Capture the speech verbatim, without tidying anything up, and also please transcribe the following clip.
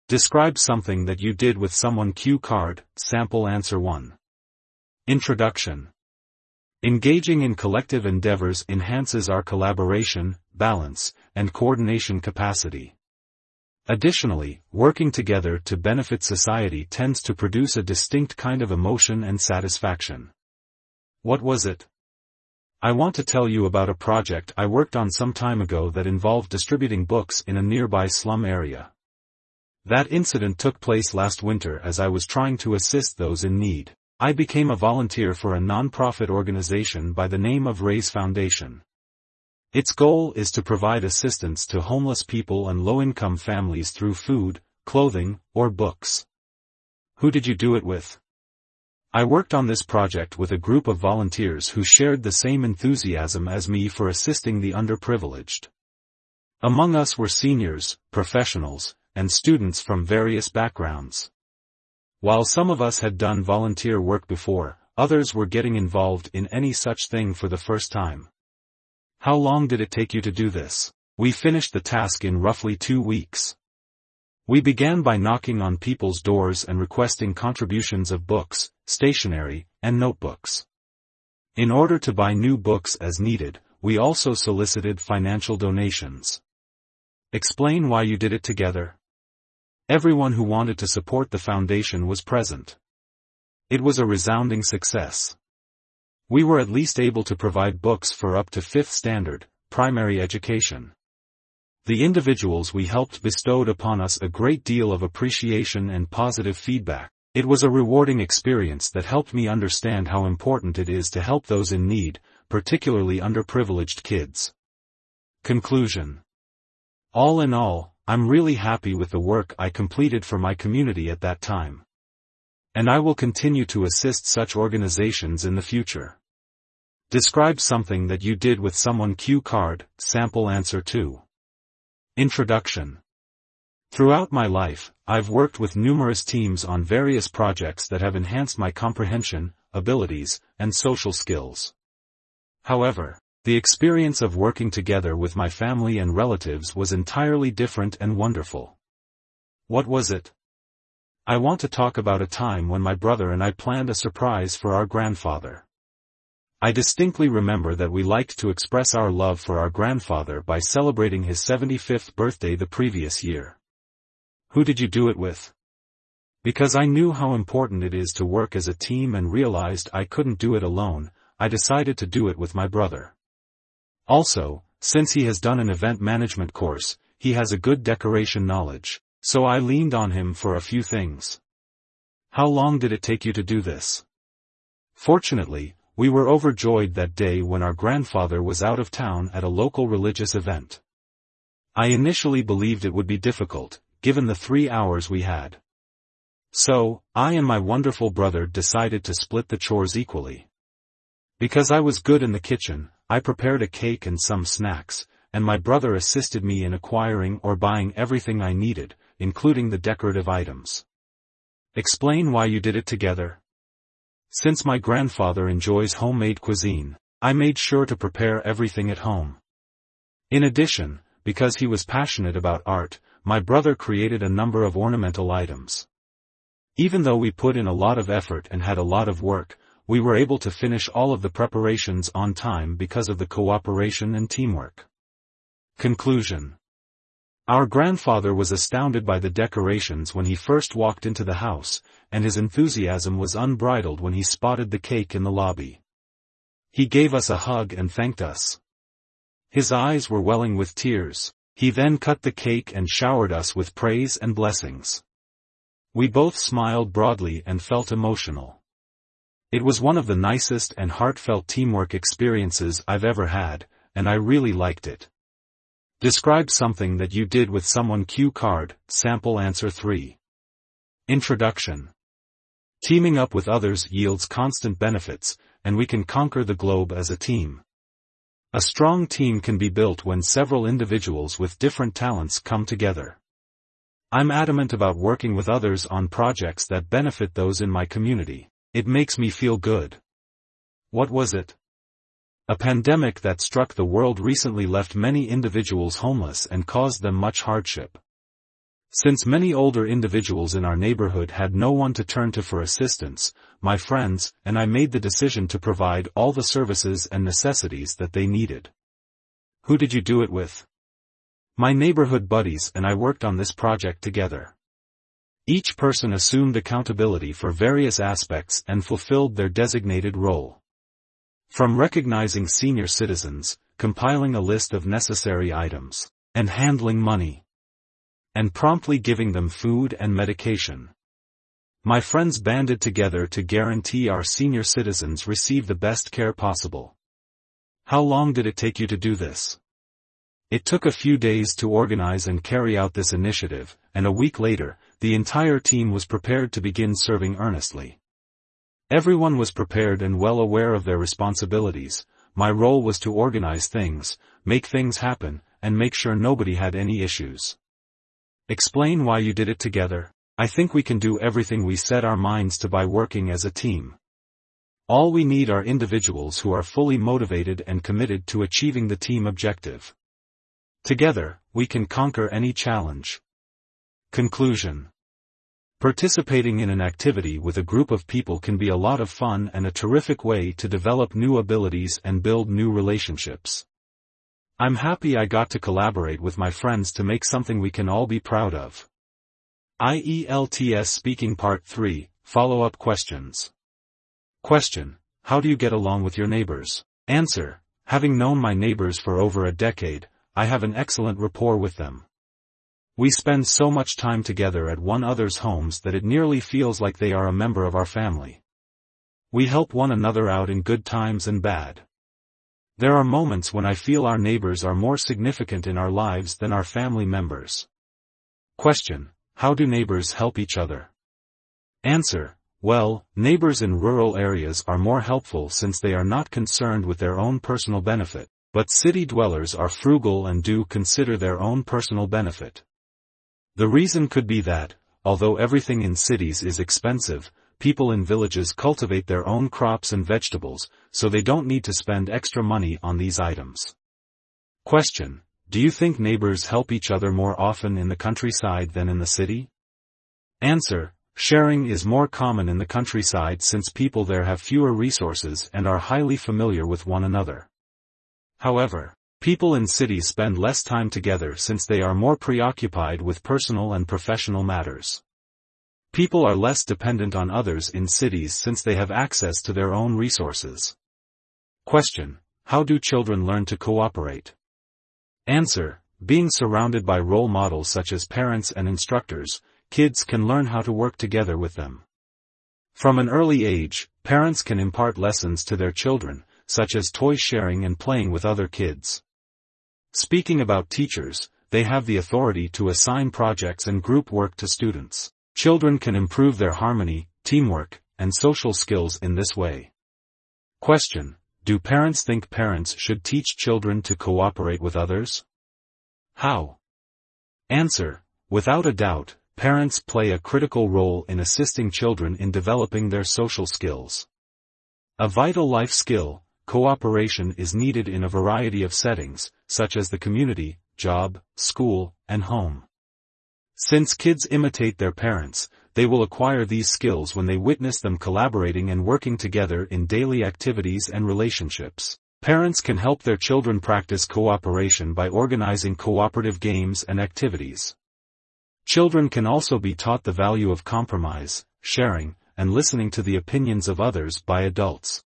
Describe something that you did with someone. Cue card, sample answer one. Introduction. Engaging in collective endeavors enhances our collaboration, balance, and coordination capacity. Additionally, working together to benefit society tends to produce a distinct kind of emotion and satisfaction. What was it? I want to tell you about a project I worked on some time ago that involved distributing books in a nearby slum area. That incident took place last winter as I was trying to assist those in need. I became a volunteer for a non-profit organization by the name of Raise Foundation. Its goal is to provide assistance to homeless people and low-income families through food, clothing, or books. Who did you do it with? I worked on this project with a group of volunteers who shared the same enthusiasm as me for assisting the underprivileged. Among us were seniors, professionals, and students from various backgrounds. While some of us had done volunteer work before, others were getting involved in any such thing for the first time. How long did it take you to do this? We finished the task in roughly two weeks. We began by knocking on people's doors and requesting contributions of books, stationery, and notebooks. In order to buy new books as needed, we also solicited financial donations. Explain why you did it together. Everyone who wanted to support the foundation was present. It was a resounding success. We were at least able to provide books for up to fifth standard, primary education. The individuals we helped bestowed upon us a great deal of appreciation and positive feedback. It was a rewarding experience that helped me understand how important it is to help those in need, particularly underprivileged kids. Conclusion. All in all, I'm really happy with the work I completed for my community at that time. And I will continue to assist such organizations in the future. Describe something that you did with someone. Cue card, sample answer two. Introduction. Throughout my life, I've worked with numerous teams on various projects that have enhanced my comprehension, abilities, and social skills. However, the experience of working together with my family and relatives was entirely different and wonderful. What was it? I want to talk about a time when my brother and I planned a surprise for our grandfather. I distinctly remember that we liked to express our love for our grandfather by celebrating his seventy-fifth birthday the previous year. Who did you do it with? Because I knew how important it is to work as a team and realized I couldn't do it alone, I decided to do it with my brother. Also, since he has done an event management course, he has a good decoration knowledge, so I leaned on him for a few things. How long did it take you to do this? Fortunately, we were overjoyed that day when our grandfather was out of town at a local religious event. I initially believed it would be difficult, given the three hours we had. So, I and my wonderful brother decided to split the chores equally. Because I was good in the kitchen, I prepared a cake and some snacks, and my brother assisted me in acquiring or buying everything I needed, including the decorative items. Explain why you did it together. Since my grandfather enjoys homemade cuisine, I made sure to prepare everything at home. In addition, because he was passionate about art, my brother created a number of ornamental items. Even though we put in a lot of effort and had a lot of work, we were able to finish all of the preparations on time because of the cooperation and teamwork. Conclusion. Our grandfather was astounded by the decorations when he first walked into the house, and his enthusiasm was unbridled when he spotted the cake in the lobby. He gave us a hug and thanked us. His eyes were welling with tears. He then cut the cake and showered us with praise and blessings. We both smiled broadly and felt emotional. It was one of the nicest and heartfelt teamwork experiences I've ever had, and I really liked it. Describe something that you did with someone. Cue card, sample answer three. Introduction. Teaming up with others yields constant benefits, and we can conquer the globe as a team. A strong team can be built when several individuals with different talents come together. I'm adamant about working with others on projects that benefit those in my community. It makes me feel good. What was it? A pandemic that struck the world recently left many individuals homeless and caused them much hardship. Since many older individuals in our neighborhood had no one to turn to for assistance, my friends and I made the decision to provide all the services and necessities that they needed. Who did you do it with? My neighborhood buddies and I worked on this project together. Each person assumed accountability for various aspects and fulfilled their designated role. From recognizing senior citizens, compiling a list of necessary items, and handling money, and promptly giving them food and medication. My friends banded together to guarantee our senior citizens receive the best care possible. How long did it take you to do this? It took a few days to organize and carry out this initiative, and a week later, the entire team was prepared to begin serving earnestly. Everyone was prepared and well aware of their responsibilities. My role was to organize things, make things happen, and make sure nobody had any issues. Explain why you did it together. I think we can do everything we set our minds to by working as a team. All we need are individuals who are fully motivated and committed to achieving the team objective. Together, we can conquer any challenge. Conclusion. Participating in an activity with a group of people can be a lot of fun and a terrific way to develop new abilities and build new relationships. I'm happy I got to collaborate with my friends to make something we can all be proud of. I E L T S Speaking Part three, Follow-up Questions. Question: How do you get along with your neighbors? Answer: Having known my neighbors for over a decade, I have an excellent rapport with them. We spend so much time together at one another's homes that it nearly feels like they are a member of our family. We help one another out in good times and bad. There are moments when I feel our neighbors are more significant in our lives than our family members. Question: How do neighbors help each other? Answer: Well, neighbors in rural areas are more helpful since they are not concerned with their own personal benefit, but city dwellers are frugal and do consider their own personal benefit. The reason could be that, although everything in cities is expensive, people in villages cultivate their own crops and vegetables, so they don't need to spend extra money on these items. Question: Do you think neighbors help each other more often in the countryside than in the city? Answer: Sharing is more common in the countryside since people there have fewer resources and are highly familiar with one another. However, people in cities spend less time together since they are more preoccupied with personal and professional matters. People are less dependent on others in cities since they have access to their own resources. Question: How do children learn to cooperate? Answer: Being surrounded by role models such as parents and instructors, kids can learn how to work together with them. From an early age, parents can impart lessons to their children, such as toy sharing and playing with other kids. Speaking about teachers, they have the authority to assign projects and group work to students. Children can improve their harmony, teamwork, and social skills in this way. Question: Do parents think parents should teach children to cooperate with others? How? Answer: Without a doubt, parents play a critical role in assisting children in developing their social skills. A vital life skill, cooperation, is needed in a variety of settings, such as the community, job, school, and home. Since kids imitate their parents, they will acquire these skills when they witness them collaborating and working together in daily activities and relationships. Parents can help their children practice cooperation by organizing cooperative games and activities. Children can also be taught the value of compromise, sharing, and listening to the opinions of others by adults.